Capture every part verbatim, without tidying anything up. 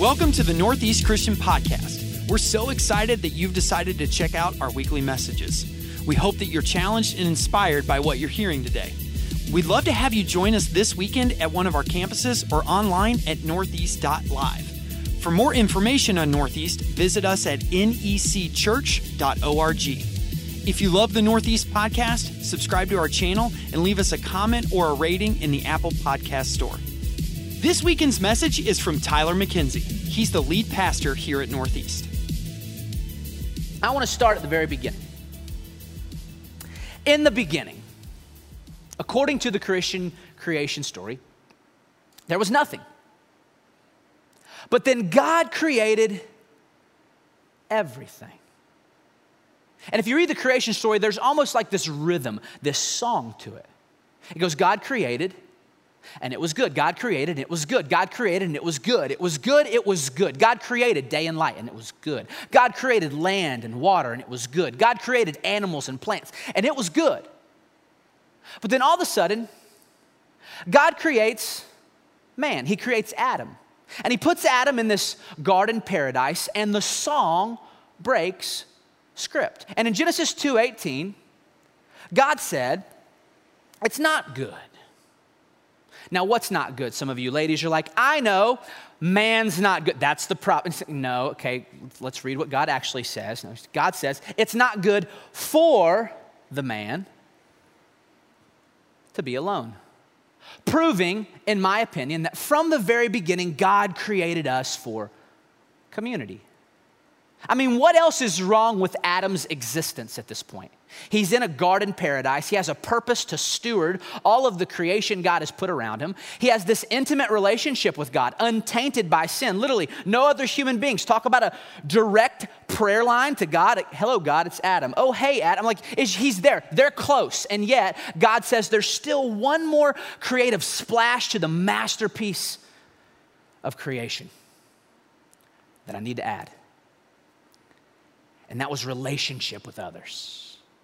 Welcome to the Northeast Christian Podcast. We're so excited that you've decided to check out our weekly messages. We hope that you're challenged and inspired by what you're hearing today. We'd love to have you join us this weekend at one of our campuses or online at northeast dot live. For more information on Northeast, visit us at N E C church dot org. If you love the Northeast Podcast, subscribe to our channel and leave us a comment or a rating in the Apple Podcast Store. This weekend's message is from Tyler McKenzie. He's the lead pastor here at Northeast. I want to start at the very beginning. In the beginning, according to the Christian creation story, there was nothing. But then God created everything. And if you read the creation story, there's almost like this rhythm, this song to it. It goes, God created, and it was good. God created, and it was good. God created, and it was good. It was good, it was good. God created day and light, and it was good. God created land and water, and it was good. God created animals and plants, and it was good. But then all of a sudden, God creates man. He creates Adam. And he puts Adam in this garden paradise, and the song breaks script. And in Genesis two eighteen, God said, it's not good. Now, what's not good? Some of you ladies are like, I know, man's not good. That's the problem. No, okay, let's read what God actually says. No, God says, it's not good for the man to be alone. Proving, in my opinion, that from the very beginning, God created us for community. I mean, what else is wrong with Adam's existence at this point? He's in a garden paradise. He has a purpose to steward all of the creation God has put around him. He has this intimate relationship with God, untainted by sin. Literally, no other human beings. Talk about a direct prayer line to God. Hello, God, it's Adam. Oh, hey, Adam. Like, he's there. They're close. And yet, God says there's still one more creative splash to the masterpiece of creation that I need to add. And that was relationship with others.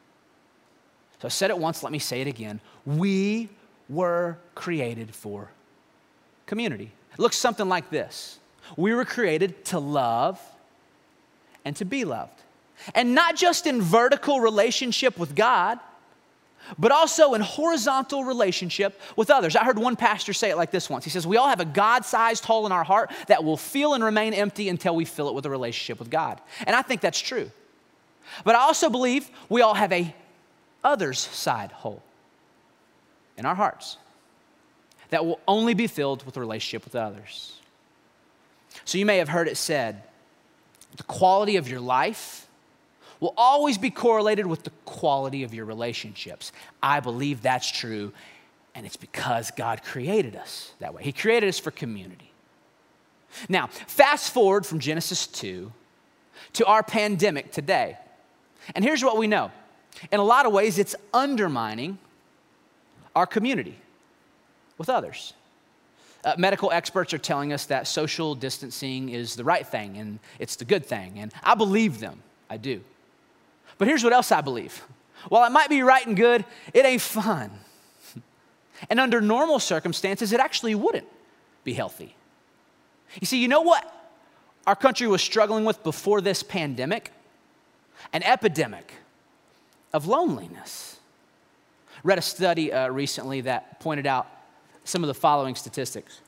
So I said it once, let me say it again. We were created for community. It looks something like this. We were created to love and to be loved. And not just in vertical relationship with God, but also in horizontal relationship with others. I heard one pastor say it like this once. He says, we all have a God-sized hole in our heart that will feel and remain empty until we fill it with a relationship with God. And I think that's true. But I also believe we all have a others side hole in our hearts that will only be filled with a relationship with others. So you may have heard it said, the quality of your life will always be correlated with the quality of your relationships. I believe that's true, and it's because God created us that way. He created us for community. Now, fast forward from Genesis two to our pandemic today. And here's what we know. In a lot of ways, it's undermining our community with others. Uh, medical experts are telling us that social distancing is the right thing and it's the good thing. And I believe them. I do. But here's what else I believe. While it might be right and good, it ain't fun. And under normal circumstances, it actually wouldn't be healthy. You see, you know what our country was struggling with before this pandemic? An epidemic of loneliness. Read a study uh, recently that pointed out some of the following statistics.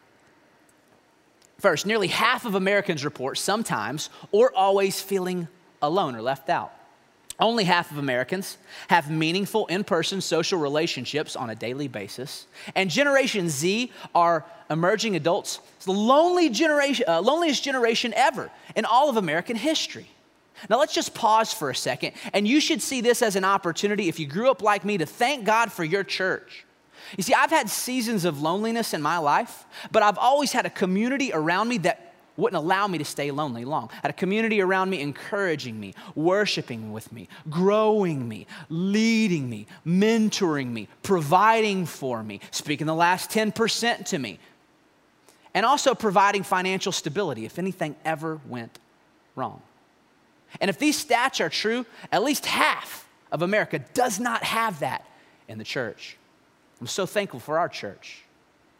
First, nearly half of Americans report sometimes or always feeling alone or left out. Only half of Americans have meaningful in-person social relationships on a daily basis. And Generation Z are emerging adults. It's the lonely generation, uh, loneliest generation ever in all of American history. Now let's just pause for a second, and you should see this as an opportunity, if you grew up like me, to thank God for your church. You see, I've had seasons of loneliness in my life, but I've always had a community around me that wouldn't allow me to stay lonely long. I had a community around me encouraging me, worshiping with me, growing me, leading me, mentoring me, providing for me, speaking the last ten percent to me, and also providing financial stability if anything ever went wrong. And if these stats are true, at least half of America does not have that in the church. I'm so thankful for our church.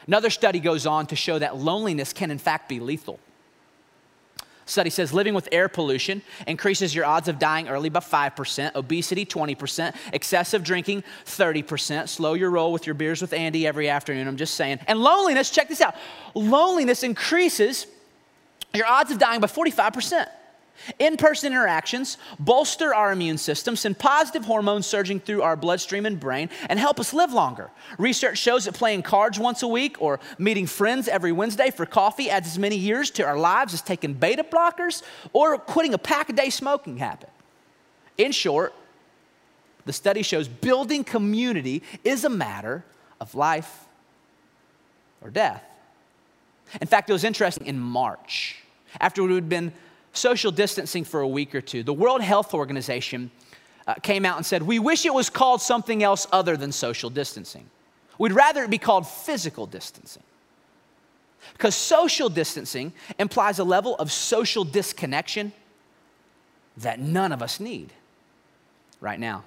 Another study goes on to show that loneliness can in fact be lethal. Study says living with air pollution increases your odds of dying early by five percent, obesity twenty percent, excessive drinking thirty percent, slow your roll with your beers with Andy every afternoon, I'm just saying. And loneliness, check this out, loneliness increases your odds of dying by forty-five percent. In-person interactions bolster our immune system, send positive hormones surging through our bloodstream and brain, and help us live longer. Research shows that playing cards once a week or meeting friends every Wednesday for coffee adds as many years to our lives as taking beta blockers or quitting a pack-a-day smoking habit. In short, the study shows building community is a matter of life or death. In fact, it was interesting in March, after we had been social distancing for a week or two, the World Health Organization uh, came out and said, we wish it was called something else other than social distancing. We'd rather it be called physical distancing. Because social distancing implies a level of social disconnection that none of us need right now.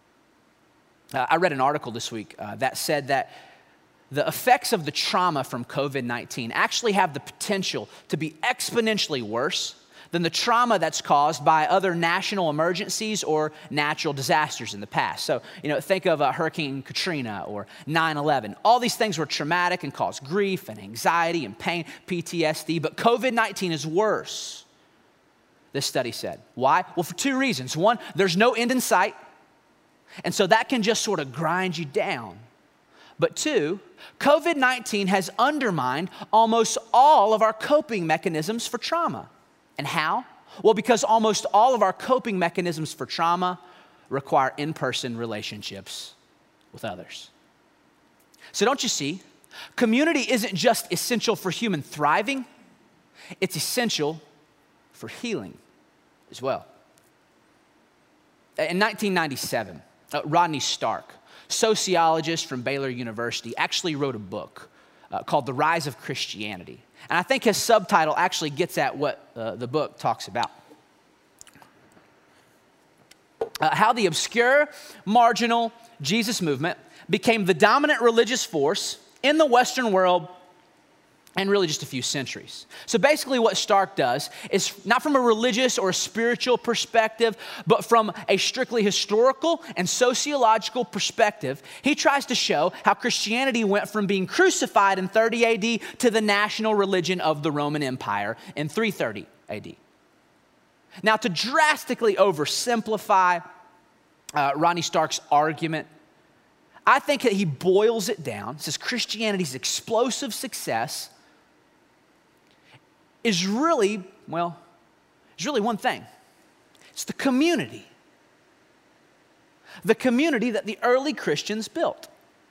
Uh, I read an article this week uh, that said that the effects of the trauma from covid nineteen actually have the potential to be exponentially worse than the trauma that's caused by other national emergencies or natural disasters in the past. So, you know, think of uh, Hurricane Katrina or nine eleven. All these things were traumatic and caused grief and anxiety and pain, P T S D, but covid nineteen is worse, this study said. Why? Well, for two reasons. One, there's no end in sight, and so that can just sort of grind you down. But two, covid nineteen has undermined almost all of our coping mechanisms for trauma. And how? Well, because almost all of our coping mechanisms for trauma require in-person relationships with others. So don't you see? Community isn't just essential for human thriving, it's essential for healing as well. In nineteen ninety-seven, uh, Rodney Stark, sociologist from Baylor University, actually wrote a book uh, called The Rise of Christianity. And I think his subtitle actually gets at what uh, the book talks about. Uh, how the obscure, marginal Jesus movement became the dominant religious force in the Western world in really just a few centuries. So basically what Stark does is not from a religious or a spiritual perspective, but from a strictly historical and sociological perspective, he tries to show how Christianity went from being crucified in thirty A D to the national religion of the Roman Empire in three thirty A D. Now, to drastically oversimplify uh, Rodney Stark's argument, I think that he boils it down, says Christianity's explosive success is really, well, is really one thing. It's the community. The community that the early Christians built.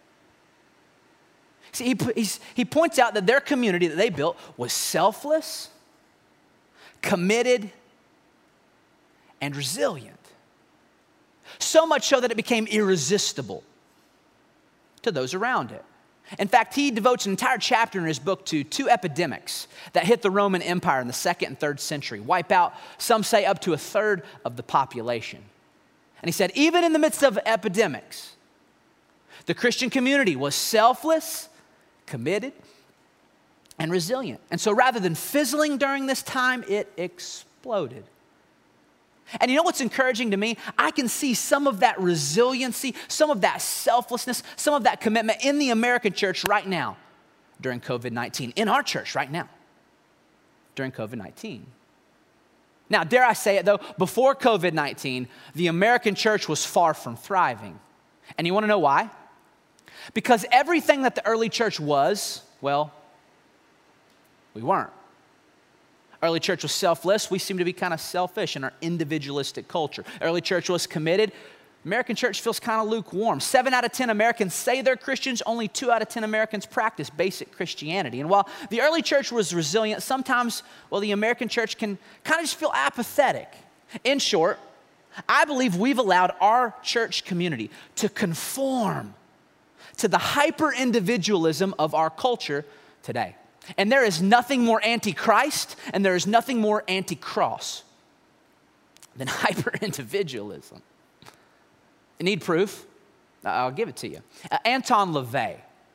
See, he, he's, he points out that their community that they built was selfless, committed, and resilient. So much so that it became irresistible to those around it. In fact, he devotes an entire chapter in his book to two epidemics that hit the Roman Empire in the second and third century, wipe out, some say, up to a third of the population. And he said, even in the midst of epidemics, the Christian community was selfless, committed, and resilient. And so rather than fizzling during this time, it exploded. And you know what's encouraging to me? I can see some of that resiliency, some of that selflessness, some of that commitment in the American church right now during covid nineteen, in our church right now during covid nineteen. Now, dare I say it though, before covid nineteen, the American church was far from thriving. And you want to know why? Because everything that the early church was, well, we weren't. Early church was selfless. We seem to be kind of selfish in our individualistic culture. Early church was committed. American church feels kind of lukewarm. Seven out of ten Americans say they're Christians. Only two out of ten Americans practice basic Christianity. And while the early church was resilient, sometimes, well, the American church can kind of just feel apathetic. In short, I believe we've allowed our church community to conform to the hyper-individualism of our culture today. And there is nothing more anti-Christ and there is nothing more anti-cross than hyper-individualism. You need proof? I'll give it to you. Uh, Anton LaVey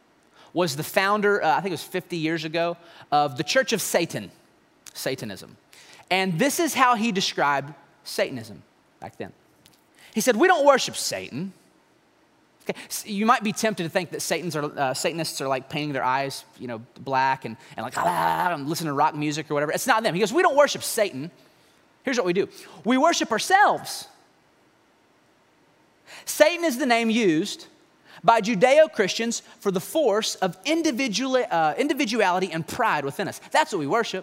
was the founder, uh, I think it was fifty years ago, of the Church of Satan, Satanism. And this is how he described Satanism back then. He said, we don't worship Satan. Okay. So you might be tempted to think that Satans are, uh, Satanists are like painting their eyes, you know, black and, and like, ah, and listen to rock music or whatever. It's not them. He goes, we don't worship Satan. Here's what we do. We worship ourselves. Satan is the name used by Judeo-Christians for the force of individual, uh, individuality and pride within us. That's what we worship.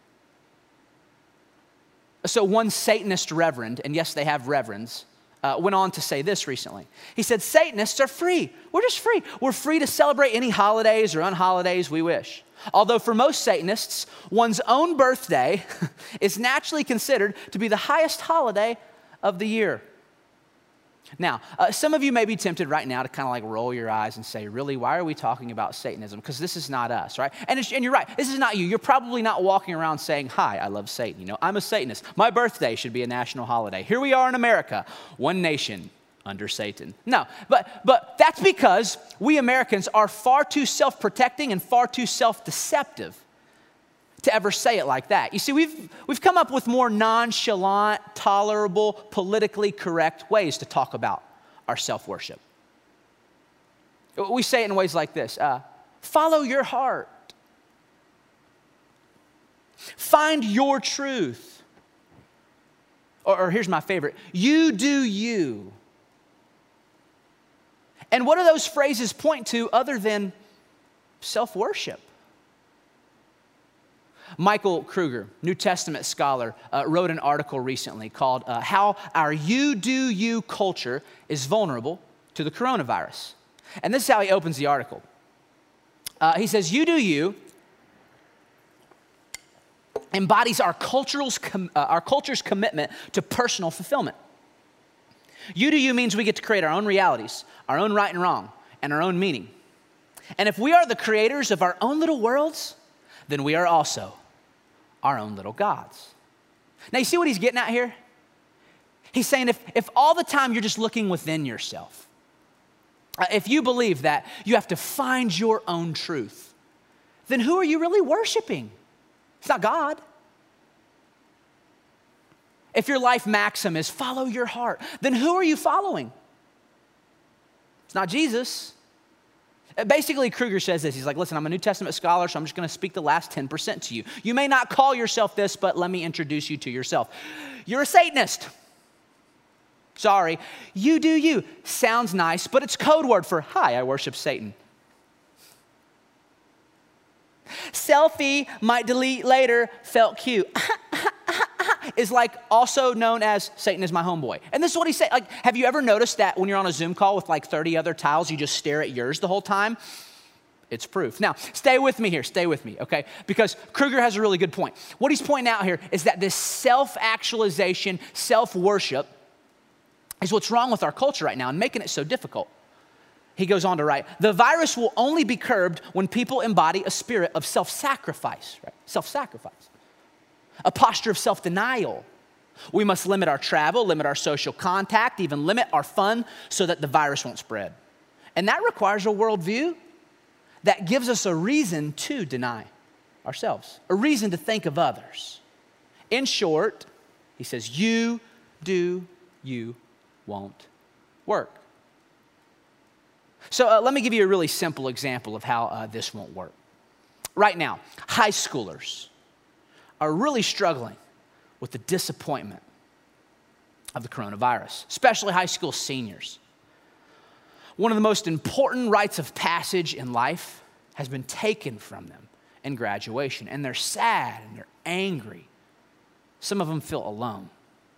So one Satanist reverend, and yes, they have reverends, uh, went on to say this recently. He said, Satanists are free. We're just free. We're free to celebrate any holidays or unholidays we wish. Although for most Satanists, one's own birthday is naturally considered to be the highest holiday of the year. Now, uh, some of you may be tempted right now to kind of like roll your eyes and say, really, why are we talking about Satanism? Because this is not us, right? And, it's, and you're right, this is not you. You're probably not walking around saying, hi, I love Satan. You know, I'm a Satanist. My birthday should be a national holiday. Here we are in America, one nation under Satan. No, but, but that's because we Americans are far too self-protecting and far too self-deceptive to ever say it like that. You see, we've, we've come up with more nonchalant, tolerable, politically correct ways to talk about our self-worship. We say it in ways like this. Uh, follow your heart. Find your truth. Or, or here's my favorite. You do you. And what do those phrases point to other than self-worship? Michael Kruger, New Testament scholar, uh, wrote an article recently called uh, How Our You Do You Culture is Vulnerable to the Coronavirus. And this is how he opens the article. Uh, he says, you do you embodies our, cultural's com- uh, our culture's commitment to personal fulfillment. You do you means we get to create our own realities, our own right and wrong, and our own meaning. And if we are the creators of our own little worlds, then we are also our own little gods. Now, you see what he's getting at here? He's saying if, if all the time you're just looking within yourself, uh, if you believe that you have to find your own truth, then who are you really worshiping? It's not God. If your life maxim is follow your heart, then who are you following? It's not Jesus. Basically, Kruger says this. He's like, listen, I'm a New Testament scholar, so I'm just going to speak the last ten percent to you. You may not call yourself this, but let me introduce you to yourself. You're a Satanist. Sorry. You do you. Sounds nice, but it's code word for, hi, I worship Satan. Selfie, might delete later, felt cute. Is like also known as Satan is my homeboy. And this is what he said. Like, have you ever noticed that when you're on a Zoom call with like thirty other tiles, you just stare at yours the whole time? It's proof. Now, stay with me here. Stay with me, okay? Because Kruger has a really good point. What he's pointing out here is that this self-actualization, self-worship is what's wrong with our culture right now and making it so difficult. He goes on to write, the virus will only be curbed when people embody a spirit of self-sacrifice, right? Self-sacrifice. A posture of self-denial. We must limit our travel, limit our social contact, even limit our fun so that the virus won't spread. And that requires a worldview that gives us a reason to deny ourselves, a reason to think of others. In short, he says, you do, you won't work. So uh, let me give you a really simple example of how uh, this won't work. Right now, high schoolers are really struggling with the disappointment of the coronavirus, especially high school seniors. One of the most important rites of passage in life has been taken from them in graduation, and they're sad and they're angry. Some of them feel alone.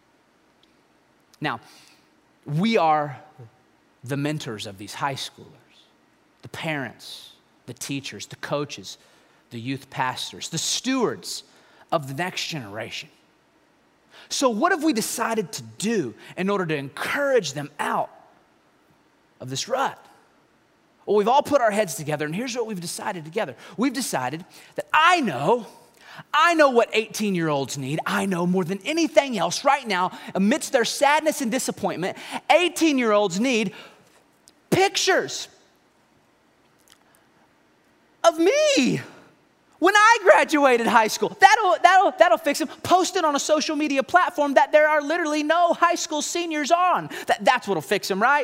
Now, we are the mentors of these high schoolers, the parents, the teachers, the coaches, the youth pastors, the stewards of the next generation. So what have we decided to do in order to encourage them out of this rut? Well, we've all put our heads together, and here's what we've decided together. We've decided that I know, I know what eighteen-year-olds need. I know more than anything else right now, amidst their sadness and disappointment, eighteen-year-olds need pictures. of me when I graduated high school. That'll, that'll, that'll fix them. Post it on a social media platform that there are literally no high school seniors on. That, that's what'll fix them, right?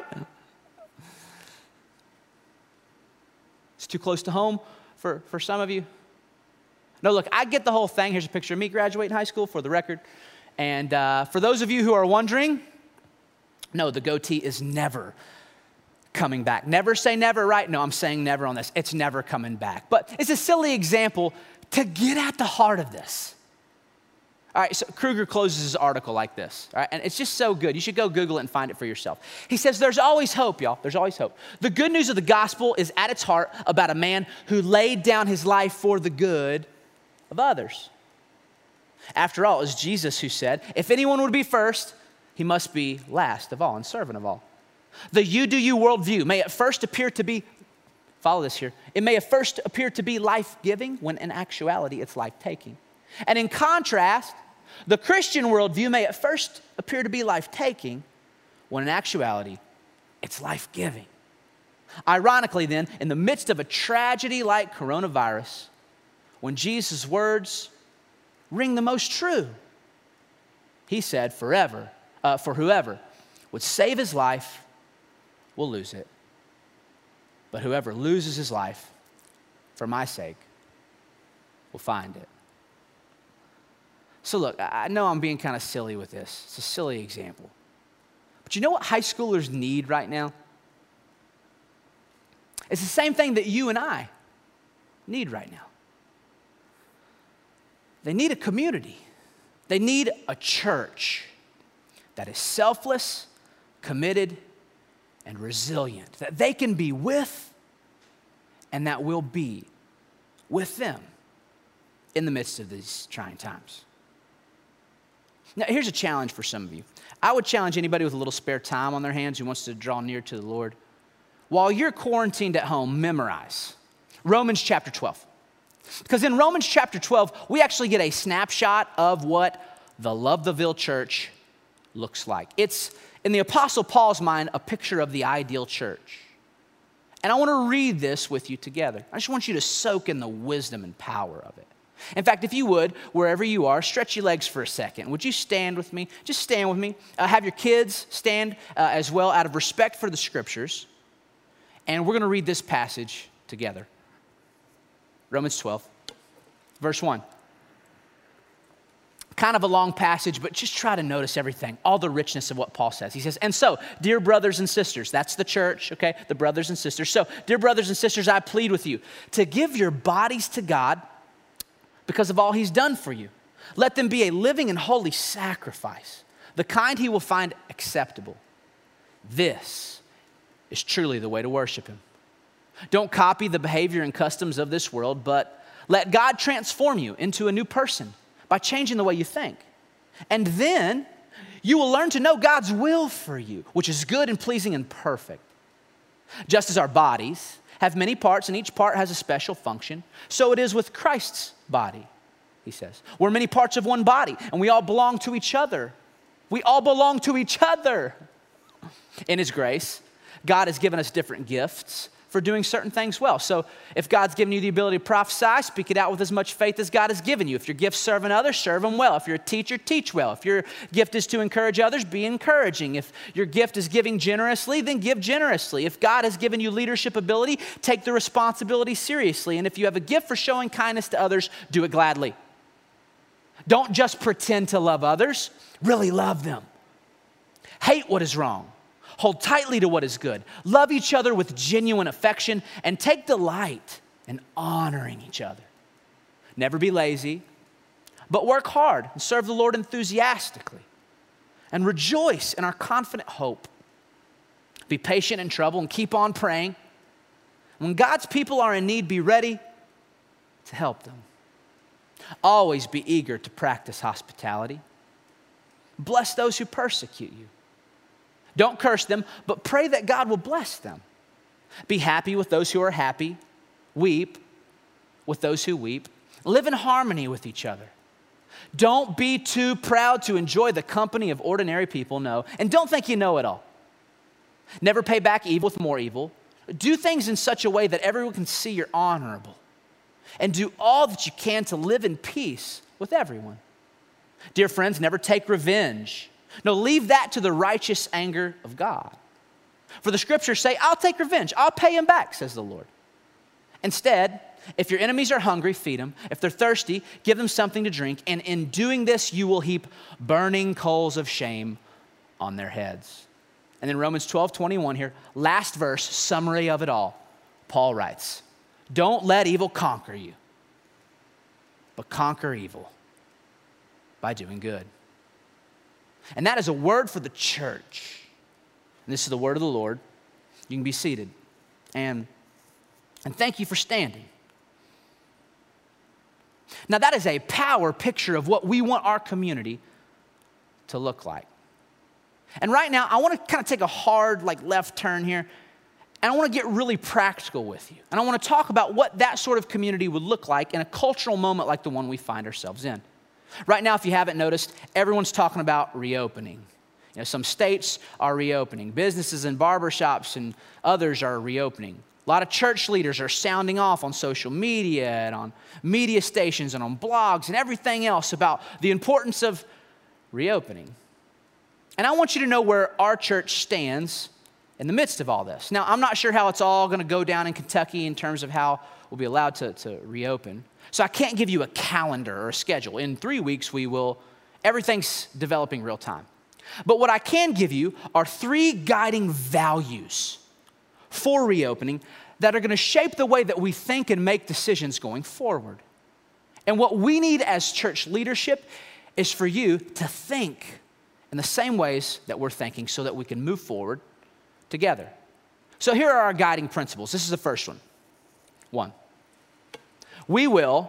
It's too close to home for, for some of you. No, look, I get the whole thing. Here's a picture of me graduating high school for the record. And uh, for those of you who are wondering, no, the goatee is never coming back. Never say never, right? No, I'm saying never on this. It's never coming back. But it's a silly example to get at the heart of this. All right, so Kruger closes his article like this, all right? And it's just so good. You should go Google it and find it for yourself. He says, there's always hope, y'all. There's always hope. The good news of the gospel is at its heart about a man who laid down his life for the good of others. After all, it was Jesus who said, if anyone would be first, he must be last of all and servant of all. The you do you worldview may at first appear to be, follow this here, it may at first appear to be life-giving when in actuality it's life-taking. And in contrast, the Christian worldview may at first appear to be life-taking when in actuality it's life-giving. Ironically then, in the midst of a tragedy like coronavirus, when Jesus' words ring the most true, he said, forever, uh, for whoever would save his life will lose it. But whoever loses his life for my sake will find it. So look, I know I'm being kind of silly with this. It's a silly example. But you know what high schoolers need right now? It's the same thing that you and I need right now. They need a community. They need a church that is selfless, committed, and resilient, that they can be with and that will be with them in the midst of these trying times. Now, here's a challenge for some of you. I would challenge anybody with a little spare time on their hands who wants to draw near to the Lord. While you're quarantined at home, memorize Romans chapter twelve. Because in Romans chapter twelve, we actually get a snapshot of what the Lovetheville church looks like. It's, in the Apostle Paul's mind, a picture of the ideal church. And I want to read this with you together. I just want you to soak in the wisdom and power of it. In fact, if you would, wherever you are, stretch your legs for a second. Would you stand with me? Just stand with me. Uh, have your kids stand uh, as well out of respect for the scriptures. And we're going to read this passage together. Romans twelve, verse one. Kind of a long passage, but just try to notice everything, all the richness of what Paul says. He says, and so, dear brothers and sisters, that's the church, okay, the brothers and sisters. So, dear brothers and sisters, I plead with you to give your bodies to God because of all he's done for you. Let them be a living and holy sacrifice, the kind he will find acceptable. This is truly the way to worship him. Don't copy the behavior and customs of this world, but let God transform you into a new person by changing the way you think. And then you will learn to know God's will for you, which is good and pleasing and perfect. Just as our bodies have many parts and each part has a special function, so it is with Christ's body, he says. We're many parts of one body, and we all belong to each other. We all belong to each other. In his grace, God has given us different gifts for doing certain things well. So if God's given you the ability to prophesy, speak it out with as much faith as God has given you. If your gift's serving others, serve them well. If you're a teacher, teach well. If your gift is to encourage others, be encouraging. If your gift is giving generously, then give generously. If God has given you leadership ability, take the responsibility seriously. And if you have a gift for showing kindness to others, do it gladly. Don't just pretend to love others, really love them. Hate what is wrong. Hold tightly to what is good. Love each other with genuine affection and take delight in honoring each other. Never be lazy, but work hard and serve the Lord enthusiastically. And rejoice in our confident hope. Be patient in trouble and keep on praying. When God's people are in need, be ready to help them. Always be eager to practice hospitality. Bless those who persecute you. Don't curse them, but pray that God will bless them. Be happy with those who are happy. Weep with those who weep. Live in harmony with each other. Don't be too proud to enjoy the company of ordinary people, no. And don't think you know it all. Never pay back evil with more evil. Do things in such a way that everyone can see you're honorable and do all that you can to live in peace with everyone. Dear friends, never take revenge. No, leave that to the righteous anger of God. For the scriptures say, I'll take revenge. I'll pay him back, says the Lord. Instead, if your enemies are hungry, feed them. If they're thirsty, give them something to drink. And in doing this, you will heap burning coals of shame on their heads. And then Romans twelve twenty-one here, last verse, summary of it all. Paul writes, don't let evil conquer you, but conquer evil by doing good. And that is a word for the church. And this is the word of the Lord. You can be seated. And, and thank you for standing. Now that is a power picture of what we want our community to look like. And right now, I want to kind of take a hard like left turn here, and I want to get really practical with you. And I want to talk about what that sort of community would look like in a cultural moment like the one we find ourselves in. Right now, if you haven't noticed, everyone's talking about reopening. You know, some states are reopening. Businesses and barbershops and others are reopening. A lot of church leaders are sounding off on social media and on media stations and on blogs and everything else about the importance of reopening. And I want you to know where our church stands in the midst of all this. Now, I'm not sure how it's all going to go down in Kentucky in terms of how we'll be allowed to, to reopen. So I can't give you a calendar or a schedule. In three weeks, we will, everything's developing real time. But what I can give you are three guiding values for reopening that are going to shape the way that we think and make decisions going forward. And what we need as church leadership is for you to think in the same ways that we're thinking so that we can move forward together. So here are our guiding principles. This is the first one. One, we will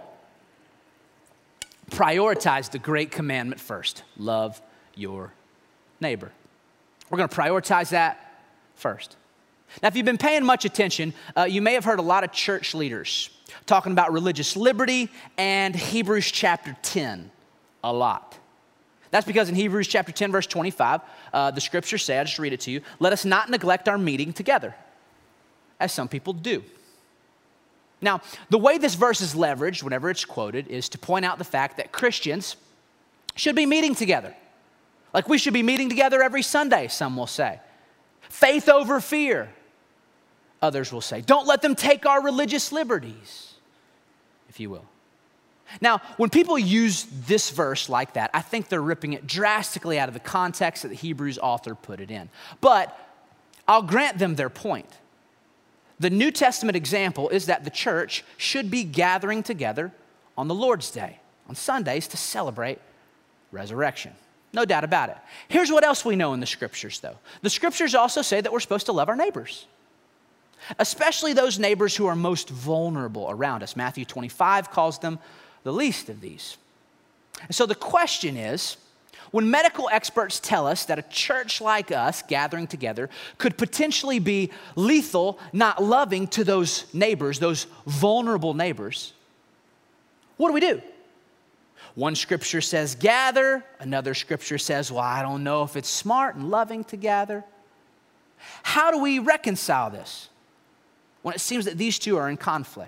prioritize the great commandment first. Love your neighbor. We're going to prioritize that first. Now, if you've been paying much attention, uh, you may have heard a lot of church leaders talking about religious liberty and Hebrews chapter ten a lot. That's because in Hebrews chapter ten, verse twenty-five, uh, the scriptures say, I'll just read it to you, let us not neglect our meeting together, as some people do. Now, the way this verse is leveraged whenever it's quoted is to point out the fact that Christians should be meeting together. Like we should be meeting together every Sunday, some will say. Faith over fear, others will say. Don't let them take our religious liberties, if you will. Now, when people use this verse like that, I think they're ripping it drastically out of the context that the Hebrews author put it in. But I'll grant them their point. The New Testament example is that the church should be gathering together on the Lord's Day, on Sundays, to celebrate resurrection. No doubt about it. Here's what else we know in the scriptures, though. The scriptures also say that we're supposed to love our neighbors, especially those neighbors who are most vulnerable around us. Matthew twenty-five calls them the least of these. And so the question is, when medical experts tell us that a church like us gathering together could potentially be lethal, not loving to those neighbors, those vulnerable neighbors, what do we do? One scripture says gather, another scripture says, well, I don't know if it's smart and loving to gather. How do we reconcile this when it seems that these two are in conflict?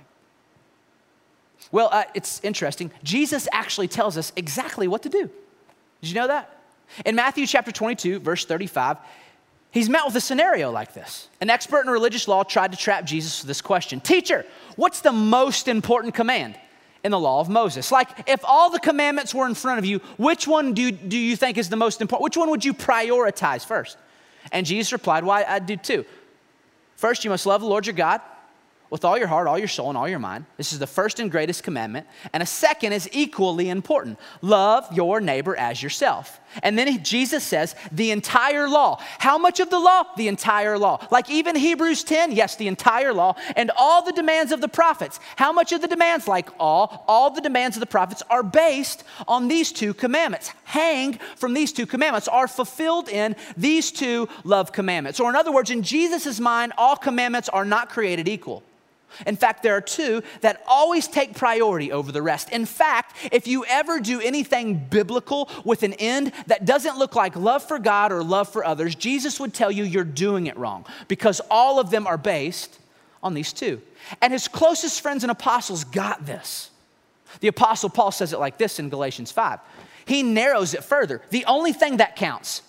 Well, uh, it's interesting. Jesus actually tells us exactly what to do. Did you know that? In Matthew chapter twenty-two, verse thirty-five, he's met with a scenario like this. An expert in religious law tried to trap Jesus with this question. Teacher, what's the most important command in the law of Moses? Like, if all the commandments were in front of you, which one do you, do you think is the most important? Which one would you prioritize first? And Jesus replied, well, I, I do too. First, you must love the Lord your God with all your heart, all your soul, and all your mind. This is the first and greatest commandment. And a second is equally important. Love your neighbor as yourself. And then Jesus says the entire law. How much of the law? The entire law. Like even Hebrews ten, yes, the entire law. And all the demands of the prophets. How much of the demands? Like all. All the demands of the prophets are based on these two commandments. Hang from these two commandments, are fulfilled in these two love commandments. Or in other words, in Jesus' mind, all commandments are not created equal. In fact, there are two that always take priority over the rest. In fact, if you ever do anything biblical with an end that doesn't look like love for God or love for others, Jesus would tell you you're doing it wrong because all of them are based on these two. And his closest friends and apostles got this. The apostle Paul says it like this in Galatians five. He narrows it further. The only thing that counts,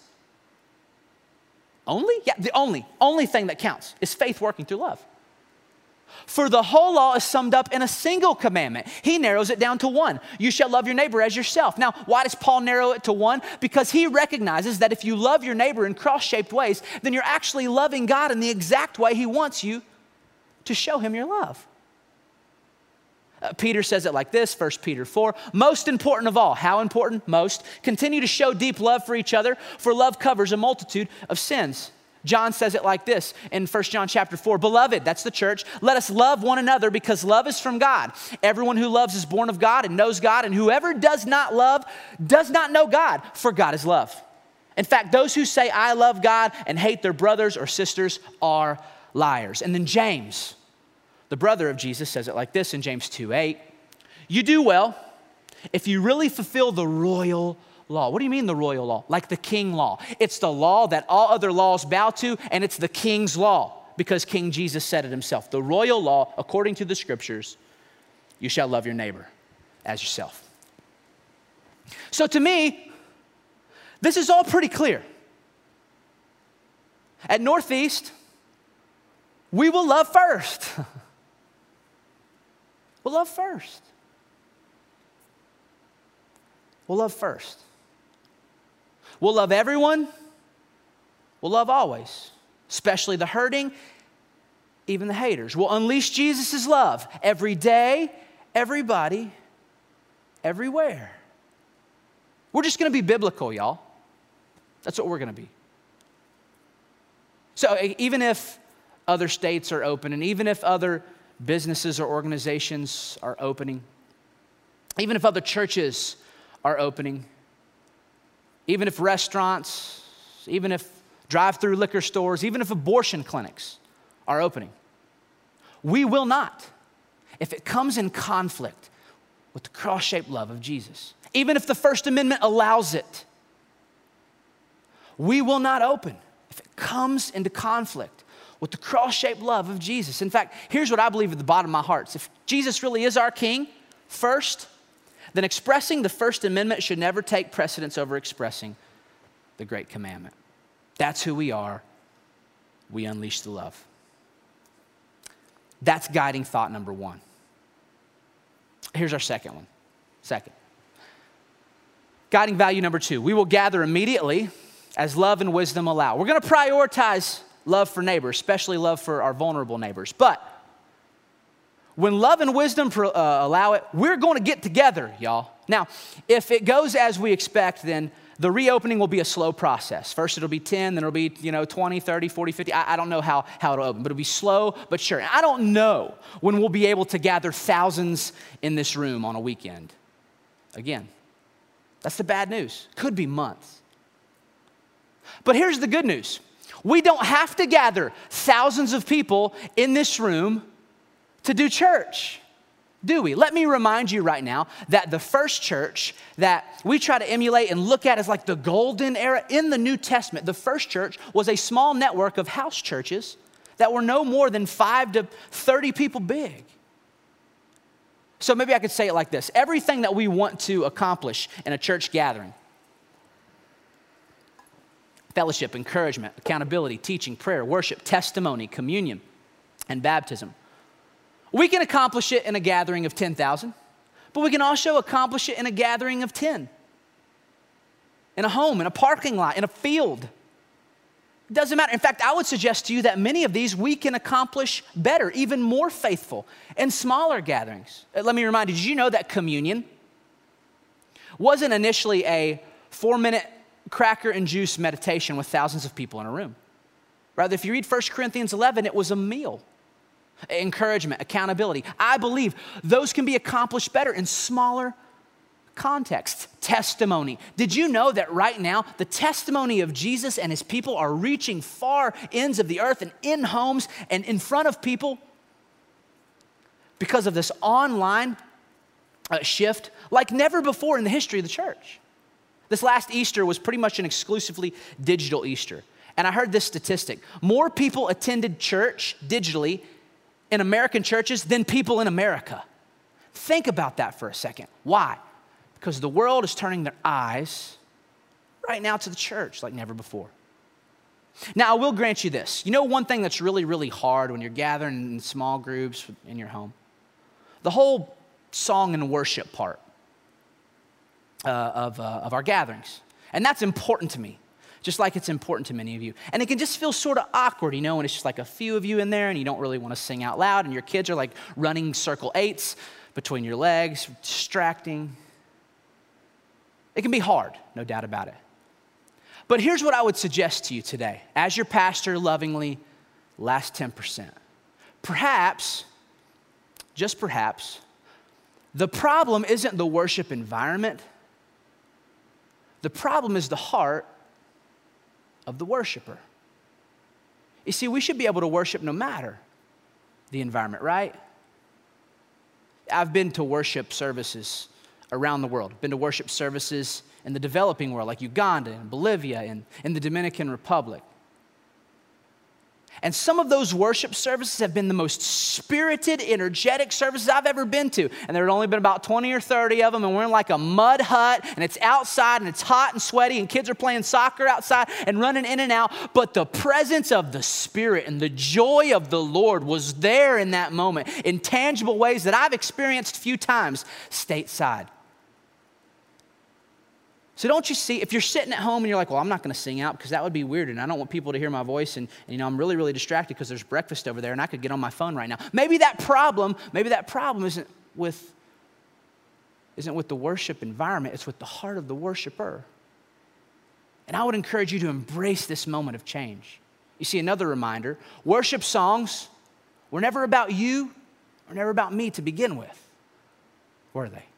only? Yeah, the only, only thing that counts is faith working through love. For the whole law is summed up in a single commandment. He narrows it down to one. You shall love your neighbor as yourself. Now, why does Paul narrow it to one? Because he recognizes that if you love your neighbor in cross-shaped ways, then you're actually loving God in the exact way he wants you to show him your love. Uh, Peter says it like this, First Peter four, most important of all. How important? Most. Continue to show deep love for each other, for love covers a multitude of sins. John says it like this in First John chapter four, beloved, that's the church, let us love one another because love is from God. Everyone who loves is born of God and knows God, and whoever does not love does not know God, for God is love. In fact, those who say, I love God and hate their brothers or sisters are liars. And then James, the brother of Jesus, says it like this in James two eight, you do well if you really fulfill the royal law. What do you mean the royal law? Like the king law. It's the law that all other laws bow to, and it's the king's law because King Jesus said it himself. The royal law, according to the scriptures, you shall love your neighbor as yourself. So to me, this is all pretty clear. At Northeast, we will love first. We'll love first. We'll love first. We'll love everyone. We'll love always, especially the hurting, even the haters. We'll unleash Jesus' love every day, everybody, everywhere. We're just going to be biblical, y'all. That's what we're going to be. So even if other states are open, and even if other businesses or organizations are opening, even if other churches are opening, even if restaurants, even if drive-through liquor stores, even if abortion clinics are opening, we will not, if it comes in conflict with the cross-shaped love of Jesus, even if the First Amendment allows it, we will not open if it comes into conflict with the cross-shaped love of Jesus. In fact, here's what I believe at the bottom of my heart. If Jesus really is our king first, then expressing the First Amendment should never take precedence over expressing the Great Commandment. That's who we are. We unleash the love. That's guiding thought number one. Here's our second one. Second. Guiding value number two. We will gather immediately as love and wisdom allow. We're going to prioritize love for neighbors, especially love for our vulnerable neighbors. But when love and wisdom uh, allow it, we're going to get together, y'all. Now, if it goes as we expect, then the reopening will be a slow process. First it'll be ten, then it'll be, you know, twenty, thirty, forty, fifty. I, I don't know how, how it'll open, but it'll be slow but sure. And I don't know when we'll be able to gather thousands in this room on a weekend. Again, that's the bad news. Could be months. But here's the good news. We don't have to gather thousands of people in this room to do church, do we? Let me remind you right now that the first church that we try to emulate and look at as like the golden era in the New Testament, the first church was a small network of house churches that were no more than five to thirty people big. So maybe I could say it like this. Everything that we want to accomplish in a church gathering, fellowship, encouragement, accountability, teaching, prayer, worship, testimony, communion, and baptism, we can accomplish it in a gathering of ten thousand, but we can also accomplish it in a gathering of ten. In a home, in a parking lot, in a field. It doesn't matter. In fact, I would suggest to you that many of these we can accomplish better, even more faithful, in smaller gatherings. Let me remind you, did you know that communion wasn't initially a four-minute cracker and juice meditation with thousands of people in a room? Rather, if you read First Corinthians eleven, it was a meal. Encouragement, accountability. I believe those can be accomplished better in smaller contexts. Testimony. Did you know that right now the testimony of Jesus and his people are reaching far ends of the earth and in homes and in front of people because of this online uh, shift like never before in the history of the church? This last Easter was pretty much an exclusively digital Easter. And I heard this statistic. More people attended church digitally in American churches than people in America. Think about that for a second. Why? Because the world is turning their eyes right now to the church like never before. Now, I will grant you this. You know one thing that's really, really hard when you're gathering in small groups in your home? The whole song and worship part uh, of, uh, of our gatherings. And that's important to me, just like it's important to many of you. And it can just feel sort of awkward, you know, when it's just like a few of you in there and you don't really want to sing out loud and your kids are like running circle eights between your legs, distracting. It can be hard, no doubt about it. But here's what I would suggest to you today, as your pastor lovingly, last ten percent. Perhaps, just perhaps, the problem isn't the worship environment. The problem is the heart of the worshiper. You see, we should be able to worship no matter the environment, right? I've been to worship services around the world. I've been to worship services in the developing world, like Uganda and Bolivia and in the Dominican Republic. And some of those worship services have been the most spirited, energetic services I've ever been to. And there had only been about twenty or thirty of them, and we're in like a mud hut, and it's outside, and it's hot and sweaty, and kids are playing soccer outside and running in and out. But the presence of the Spirit and the joy of the Lord was there in that moment in tangible ways that I've experienced a few times stateside. So don't you see, if you're sitting at home and you're like, well, I'm not going to sing out because that would be weird and I don't want people to hear my voice and, and, you know, I'm really, really distracted because there's breakfast over there and I could get on my phone right now. Maybe that problem, maybe that problem isn't with, isn't with the worship environment, it's with the heart of the worshiper. And I would encourage you to embrace this moment of change. You see, another reminder, worship songs were never about you or never about me to begin with, were they?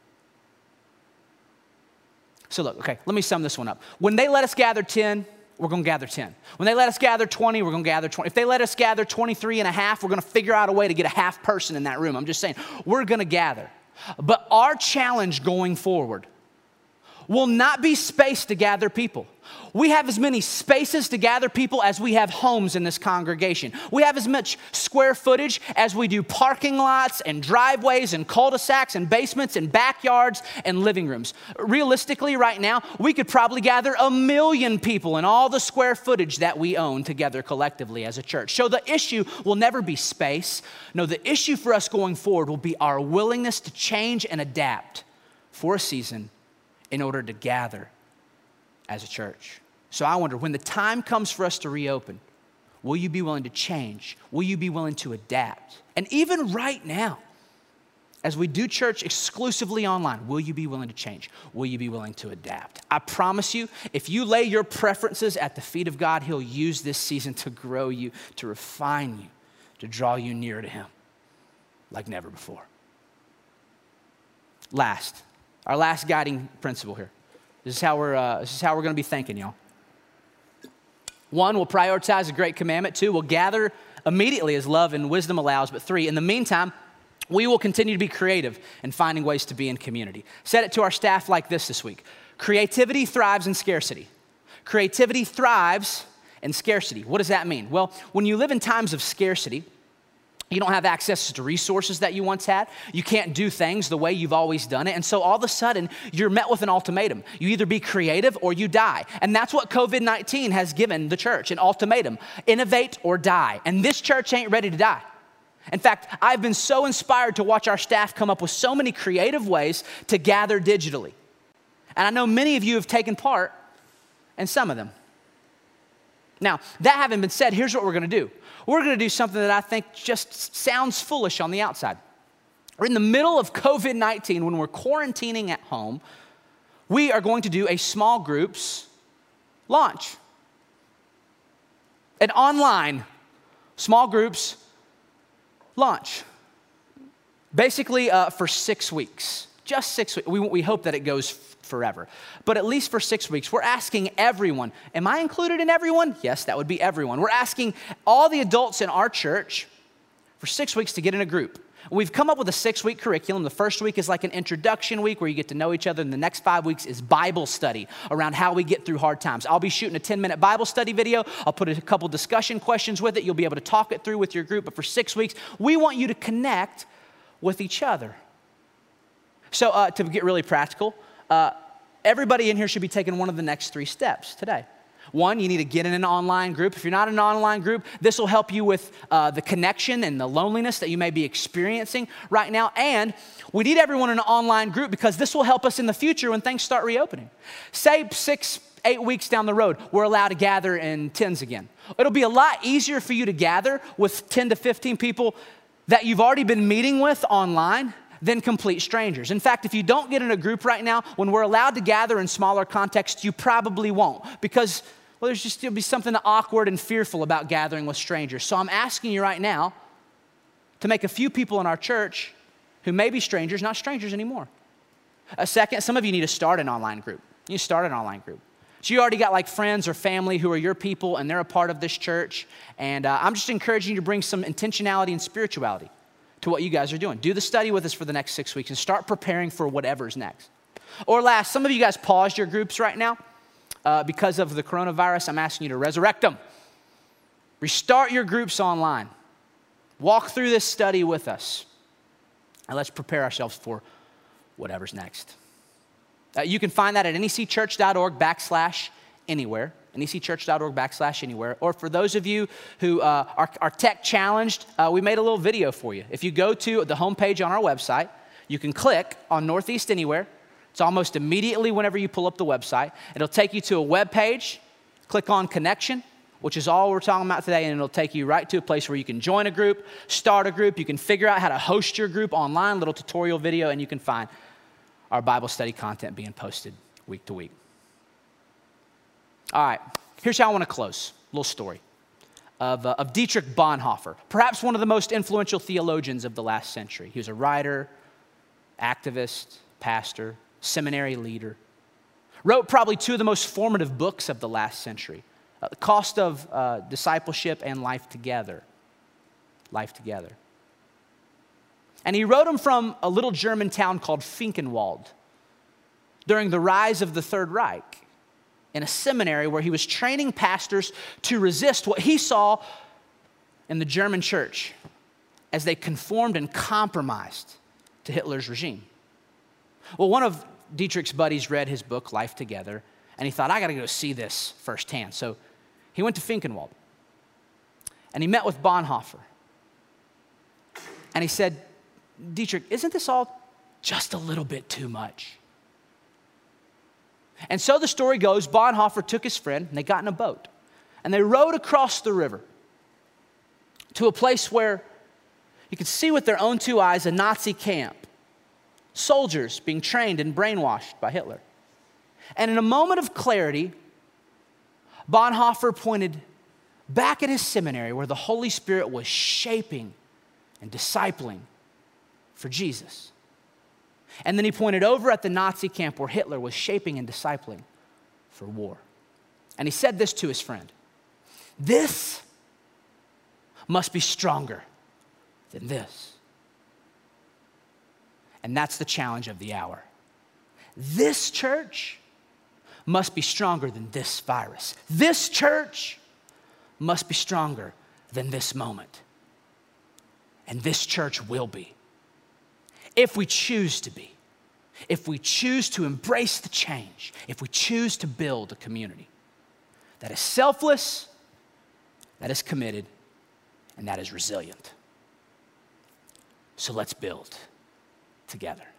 So look, okay, let me sum this one up. When they let us gather ten, we're going to gather ten. When they let us gather twenty, we're going to gather twenty. If they let us gather twenty-three and a half, we're going to figure out a way to get a half person in that room. I'm just saying, we're going to gather. But our challenge going forward will not be space to gather people. We have as many spaces to gather people as we have homes in this congregation. We have as much square footage as we do parking lots and driveways and cul-de-sacs and basements and backyards and living rooms. Realistically, right now, we could probably gather a million people in all the square footage that we own together collectively as a church. So the issue will never be space. No, the issue for us going forward will be our willingness to change and adapt for a season in order to gather as a church. So I wonder, when the time comes for us to reopen, will you be willing to change? Will you be willing to adapt? And even right now, as we do church exclusively online, will you be willing to change? Will you be willing to adapt? I promise you, if you lay your preferences at the feet of God, He'll use this season to grow you, to refine you, to draw you near to Him like never before. Last, our last guiding principle here. This is how we're, uh, this is how we're going to be thinking, y'all. One, we'll prioritize a great commandment. Two, we'll gather immediately as love and wisdom allows. But three, in the meantime, we will continue to be creative in finding ways to be in community. Said it to our staff like this this week. Creativity thrives in scarcity. Creativity thrives in scarcity. What does that mean? Well, when you live in times of scarcity, you don't have access to resources that you once had. You can't do things the way you've always done it. And so all of a sudden, you're met with an ultimatum. You either be creative or you die. And that's what covid nineteen has given the church, an ultimatum. Innovate or die. And this church ain't ready to die. In fact, I've been so inspired to watch our staff come up with so many creative ways to gather digitally. And I know many of you have taken part in some of them. Now, that having been said, here's what we're going to do. We're going to do something that I think just sounds foolish on the outside. We're in the middle of covid nineteen, when we're quarantining at home, we are going to do a small groups launch. An online small groups launch. Basically uh, for six weeks. Just six weeks. We, we hope that it goes forever. But at least for six weeks, we're asking everyone. Am I included in everyone? Yes, that would be everyone. We're asking all the adults in our church for six weeks to get in a group. We've come up with a six-week curriculum. The first week is like an introduction week where you get to know each other, and the next five weeks is Bible study around how we get through hard times. I'll be shooting a ten-minute Bible study video. I'll put a couple discussion questions with it. You'll be able to talk it through with your group, but for six weeks, we want you to connect with each other. So uh, to get really practical, uh, everybody in here should be taking one of the next three steps today. One, you need to get in an online group. If you're not in an online group, this will help you with uh, the connection and the loneliness that you may be experiencing right now. And we need everyone in an online group because this will help us in the future when things start reopening. Say six, eight weeks down the road, we're allowed to gather in tens again. It'll be a lot easier for you to gather with ten to fifteen people that you've already been meeting with online than complete strangers. In fact, if you don't get in a group right now, when we're allowed to gather in smaller contexts, you probably won't because, well, there's just going to be something awkward and fearful about gathering with strangers. So I'm asking you right now to make a few people in our church who may be strangers, not strangers anymore. A second, some of you need to start an online group. You start an online group. So you already got like friends or family who are your people and they're a part of this church. And uh, I'm just encouraging you to bring some intentionality and spirituality to what you guys are doing. Do the study with us for the next six weeks and start preparing for whatever's next. Or last, some of you guys paused your groups right now uh, because of the coronavirus. I'm asking you to resurrect them. Restart your groups online. Walk through this study with us. And let's prepare ourselves for whatever's next. Uh, you can find that at necchurch.org backslash anywhere. necchurch.org backslash anywhere. Or for those of you who uh, are, are tech challenged, uh, we made a little video for you. If you go to the homepage on our website, you can click on Northeast Anywhere. It's almost immediately whenever you pull up the website. It'll take you to a web page. Click on Connection, which is all we're talking about today, and it'll take you right to a place where you can join a group, start a group. You can figure out how to host your group online, little tutorial video, and you can find our Bible study content being posted week to week. All right, here's how I want to close. A little story of, uh, of Dietrich Bonhoeffer, perhaps one of the most influential theologians of the last century. He was a writer, activist, pastor, seminary leader. Wrote probably two of the most formative books of the last century, uh, The Cost of uh, Discipleship and Life Together. Life Together. And he wrote them from a little German town called Finkenwald during the rise of the Third Reich, in a seminary where he was training pastors to resist what he saw in the German church as they conformed and compromised to Hitler's regime. Well, one of Dietrich's buddies read his book, Life Together, and he thought, I got to go see this firsthand. So he went to Finkenwald, and he met with Bonhoeffer. And he said, Dietrich, isn't this all just a little bit too much? And so the story goes, Bonhoeffer took his friend, and they got in a boat, and they rowed across the river to a place where you could see with their own two eyes a Nazi camp, soldiers being trained and brainwashed by Hitler. And in a moment of clarity, Bonhoeffer pointed back at his seminary where the Holy Spirit was shaping and discipling for Jesus. And then he pointed over at the Nazi camp where Hitler was shaping and discipling for war. And he said this to his friend, this must be stronger than this. And that's the challenge of the hour. This church must be stronger than this virus. This church must be stronger than this moment. And this church will be. If we choose to be, if we choose to embrace the change, if we choose to build a community that is selfless, that is committed, and that is resilient. So let's build together.